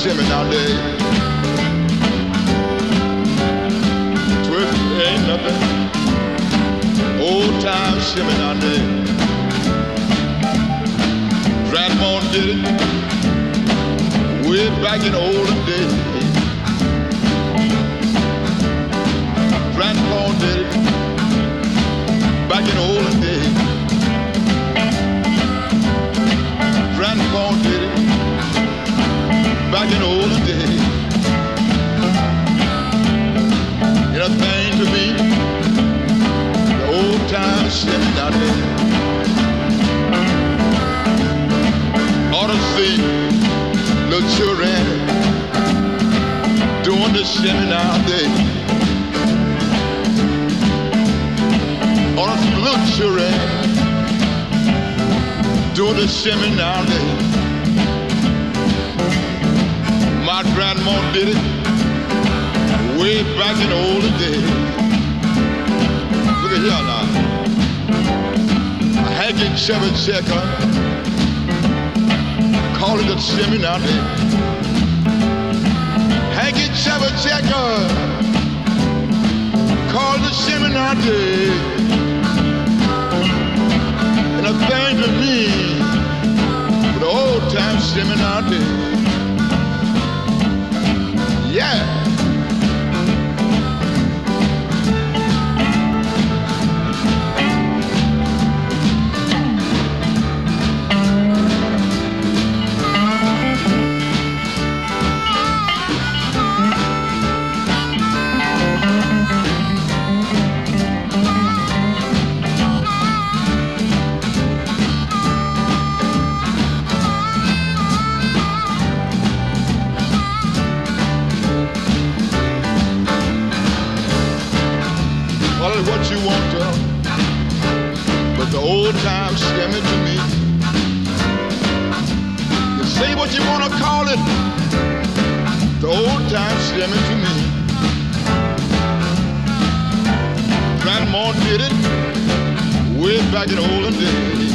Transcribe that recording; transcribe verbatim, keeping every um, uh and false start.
shimmy nowadays. Twist ain't nothing. Old time shimmy nowadays. Grandma did it way back in the olden days. Grandpa did it back in the olden days. Grandpa did it back in the olden days. It a thing to me, the old time shimmy nowadays. Ought to see little children doing the shimmy nowadays. Ought to see little children doing the shimmy nowadays. My grandma did it way back in the olden days. Look at here now. A Hanky Chevy Checker, call it a shimmy nowadays. Hanky Chevy Checker, call it a shimmy nowadays. And a thing to me, the old time shimmy nowadays. Yeah. What you want to, but the old time shimmy to me. You say what you want to call it, the old time shimmy to me. Grandma did it way back in the olden days.